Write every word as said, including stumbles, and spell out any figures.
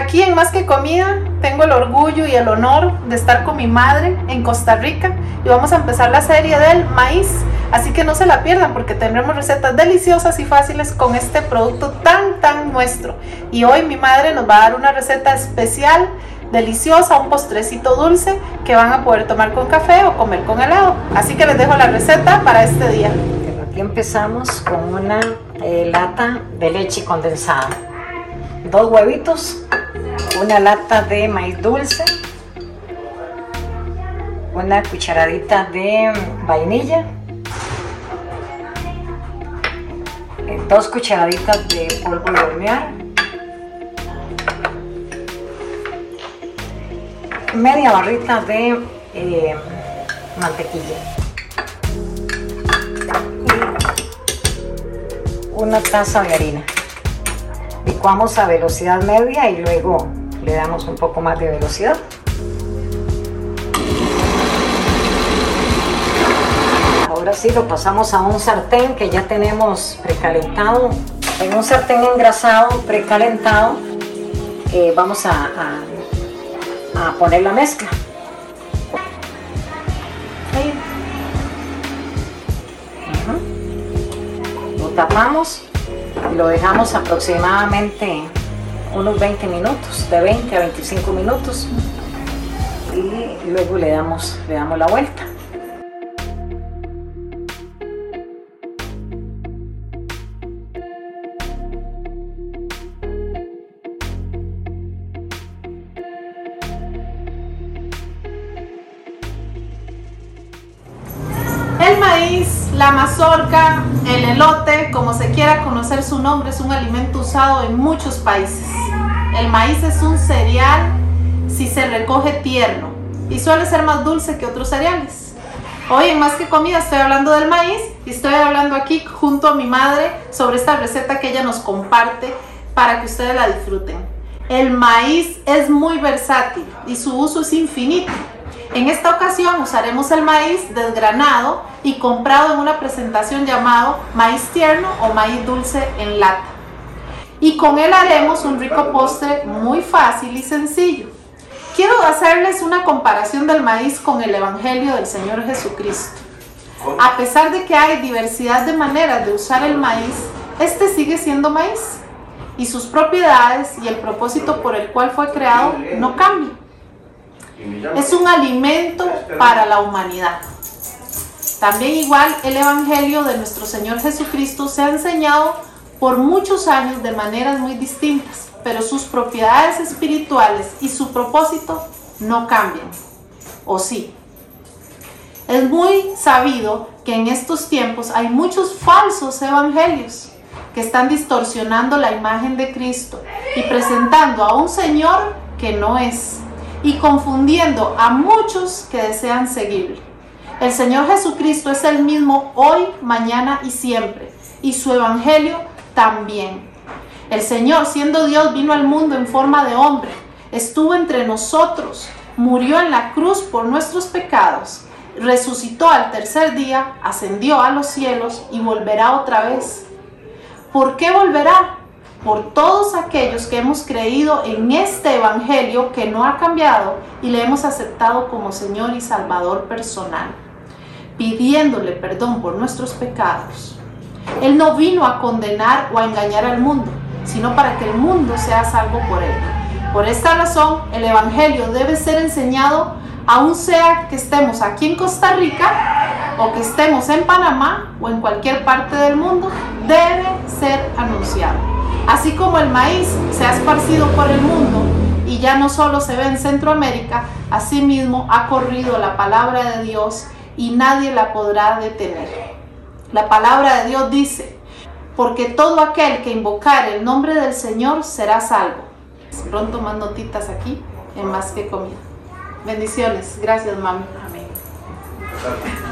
Aquí en Más que Comida tengo el orgullo y el honor de estar con mi madre en Costa Rica y vamos a empezar la serie del maíz, así que no se la pierdan porque tendremos recetas deliciosas y fáciles con este producto tan tan nuestro. Y hoy mi madre nos va a dar una receta especial, deliciosa, un postrecito dulce que van a poder tomar con café o comer con helado. Así que les dejo la receta para este día. Aquí empezamos con una eh, lata de leche condensada, dos huevitos, una lata de maíz dulce, una cucharadita de vainilla, dos cucharaditas de polvo de hornear, media barrita de eh, mantequilla, una taza de harina. Licuamos a velocidad media y luego le damos un poco más de velocidad. Ahora sí lo pasamos a un sartén que ya tenemos precalentado. En un sartén engrasado, precalentado, eh, vamos a, a, a poner la mezcla. Ahí. Uh-huh. Lo tapamos y lo dejamos aproximadamente unos veinte minutos, de veinte a veinticinco minutos, y luego le damos, le damos la vuelta. El maíz, la mazorca, el elote, como se quiera conocer su nombre, es un alimento usado en muchos países. El maíz es un cereal si se recoge tierno y suele ser más dulce que otros cereales. Hoy en Más que Comida estoy hablando del maíz y estoy hablando aquí junto a mi madre sobre esta receta que ella nos comparte para que ustedes la disfruten. El maíz es muy versátil y su uso es infinito. En esta ocasión usaremos el maíz desgranado y comprado en una presentación llamado maíz tierno o maíz dulce en lata. Y con él haremos un rico postre muy fácil y sencillo. Quiero hacerles una comparación del maíz con el Evangelio del Señor Jesucristo. A pesar de que hay diversidad de maneras de usar el maíz, este sigue siendo maíz y sus propiedades y el propósito por el cual fue creado no cambian. Es un alimento para la humanidad. También igual el Evangelio de nuestro Señor Jesucristo se ha enseñado por muchos años de maneras muy distintas, pero sus propiedades espirituales y su propósito no cambian, ¿o sí? Es muy sabido que en estos tiempos hay muchos falsos evangelios que están distorsionando la imagen de Cristo y presentando a un Señor que no es, y confundiendo a muchos que desean seguirle. El Señor Jesucristo es el mismo hoy, mañana y siempre, y su evangelio también. El Señor, siendo Dios, vino al mundo en forma de hombre, estuvo entre nosotros, murió en la cruz por nuestros pecados, resucitó al tercer día, ascendió a los cielos y volverá otra vez. ¿Por qué volverá? Por todos aquellos que hemos creído en este evangelio que no ha cambiado y le hemos aceptado como Señor y Salvador personal, pidiéndole perdón por nuestros pecados. Él no vino a condenar o a engañar al mundo, sino para que el mundo sea salvo por él. Por esta razón, el evangelio debe ser enseñado, aun sea que estemos aquí en Costa Rica o que estemos en Panamá o en cualquier parte del mundo, debe ser anunciado. Así como el maíz se ha esparcido por el mundo y ya no solo se ve en Centroamérica, asimismo ha corrido la palabra de Dios y nadie la podrá detener. La palabra de Dios dice: porque todo aquel que invocare el nombre del Señor será salvo. Pronto más notitas aquí en Más que Comida. Bendiciones. Gracias, mami. Amén.